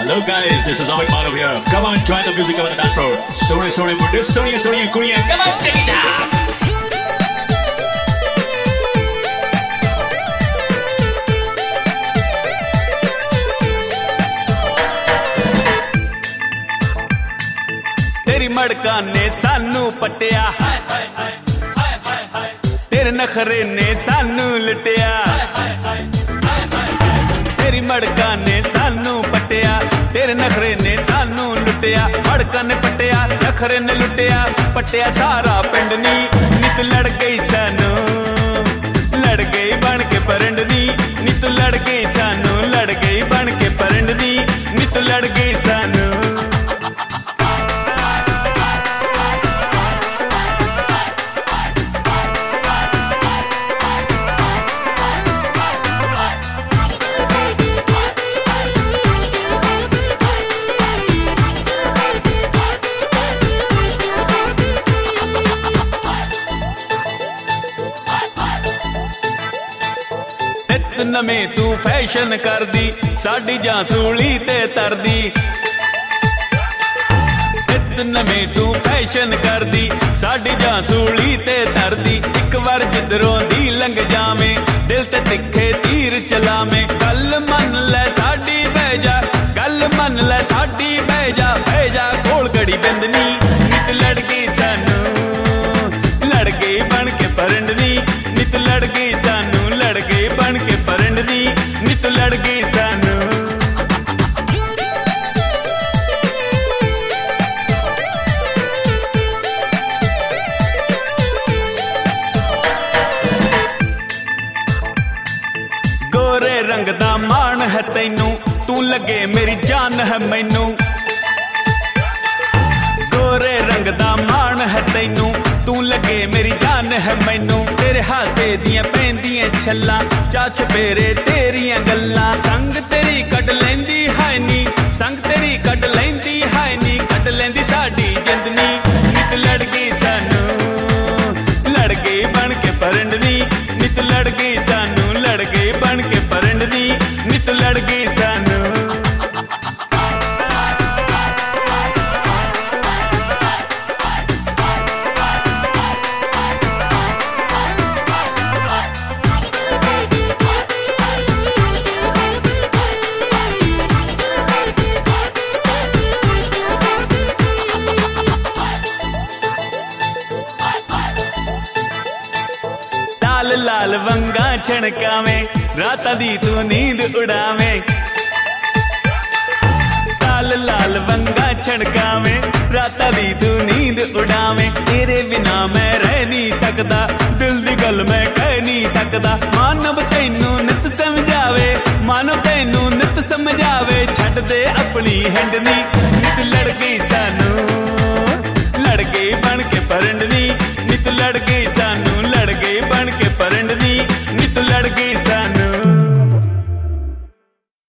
Hello guys, this is Amit Madhav here. Come on, join the music on the dance floor. Sone sone munde, soniya soniya kudiyan. Come on, check it out. तेरी मड़का ने सानू पटिया, तेरे नखरे ने सानू लुटिया। तेरी मड़का ने सानू पटिया, तेरे नखरे ने सानू लुटिया। मड़का ने पटिया, नखरे ने लुटिया, पटिया सारा पिंड नी। नित लड़ गई सानू, लड़ गई बन के परंडनी। नित लड़ गई सानू, लड़ गई बन के परंडनी। नित लड़ गई सानू। नमें तू फैशन कर दी, साड़ी जासूली ते तरदी। नमें तू फैशन कर दी, साड़ी जासूली ते तरदी। एक बार जिधरों दी लंघ जावे, दिल ते तिखे तीर चलावे। गल मन ले साड़ी बह जा, गल मन ले साड़ी बह जा। बह जा कोल गड़ी बिंदनी। नित लड़ गई सानू, लड़ गई बन के परंडनी। नित लड़ गई सानू, लड़ गई बन के परंडनी। नित लड़ गई सानू। गोरे रंग दा मान है तैनू, तू लगे मेरी जान है मैनू। गोरे रंग दा मान है तैनू, तू लगे मेरी जान है मैनू। तेरे हासे दियां पैंदियां छल्लां, चाच पेरे तेरियां गल्लां। संग तेरी कट लैंदी हाय नी, संग तेरी कट लैंदी हाय नी। कट लैंदी साडी जिंदनी। नित लड़ गई सानू, लड़ गई बन के परंडनी। नित लड़ गई सानू, लड़ गई बन के परंडनी। नित लड़ गई सानू। लाल लाल वंगा छणकावे, राता दी तू नींद उड़ावे। लाल लाल वंगा छणकावे, राता दी तू नींद उड़ावे। तेरे बिना मैं रह नहीं सकदा, दिल दी गल मैं कह नहीं सकदा। मानव तैनू नित समझावे, मानव तैनू नित समझावे। छड्ड दे अपनी हिंडनी। नित लड़ गई सानू, लड़ गई बन के परंडनी।